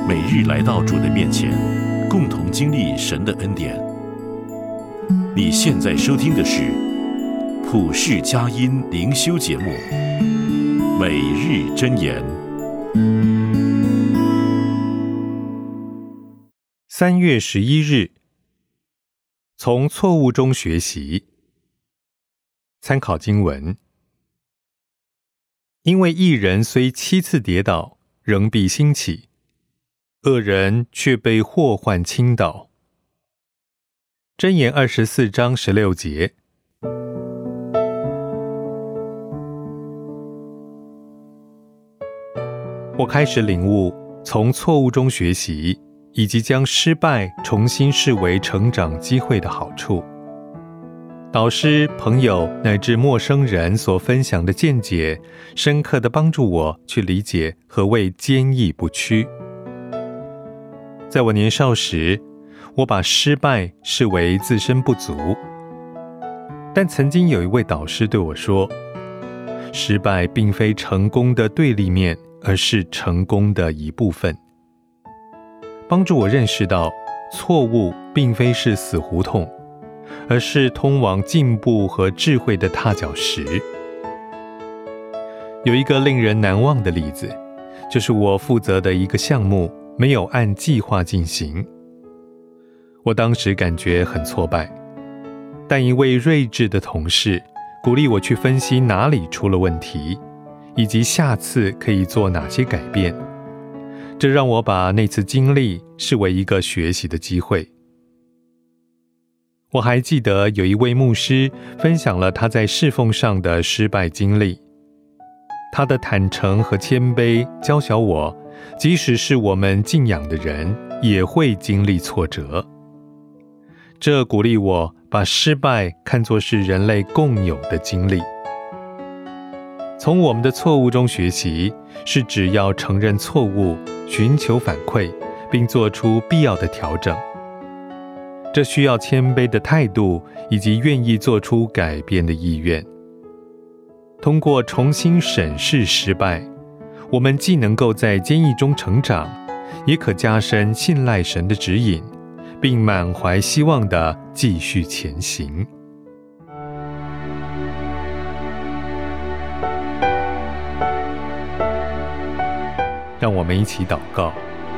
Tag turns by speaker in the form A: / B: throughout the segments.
A: 每日来到主的面前，共同经历神的恩典。你现在收听的是普世佳音灵修节目《每日箴言》。
B: 3月11日，从错误中学习。参考经文：因为义人虽7次跌倒，仍必兴起；恶人却被祸患倾倒。箴言24章16节。我开始领悟从错误中学习，以及将失败重新视为成长机会的好处。导师、朋友乃至陌生人所分享的见解，深刻地帮助我去理解何谓坚毅不屈。在我年少时，我把失败视为自身不足，但曾经有一位导师对我说，失败并非成功的对立面，而是成功的一部分，帮助我认识到错误并非是死胡同，而是通往进步和智慧的踏脚石。有一个令人难忘的例子，就是我负责的一个项目没有按计划进行。我当时感觉很挫败，但一位睿智的同事鼓励我去分析哪里出了问题，以及下次可以做哪些改变。这让我把那次经历视为一个学习的机会。我还记得有一位牧师分享了他在侍奉上的失败经历，他的坦诚和谦卑教晓我，即使是我们敬仰的人，也会经历挫折。这鼓励我把失败看作是人类共有的经历。从我们的错误中学习，是只要承认错误，寻求反馈，并做出必要的调整。这需要谦卑的态度，以及愿意做出改变的意愿。通过重新审视失败，我们既能够在坚毅中成长，也可加深信赖神的指引，并满怀希望地继续前行。让我们一起祷告。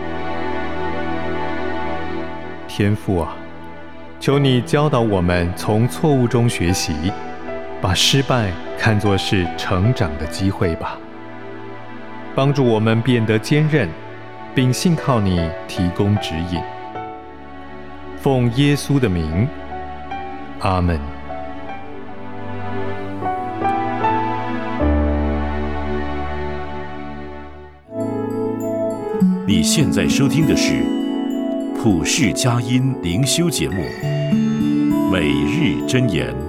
B: 天父啊，求你教导我们从错误中学习，把失败看作是成长的机会吧，帮助我们变得坚韧，并信靠你提供指引。奉耶稣的名，阿们。
A: 你现在收听的是普世佳音灵修节目《每日箴言》。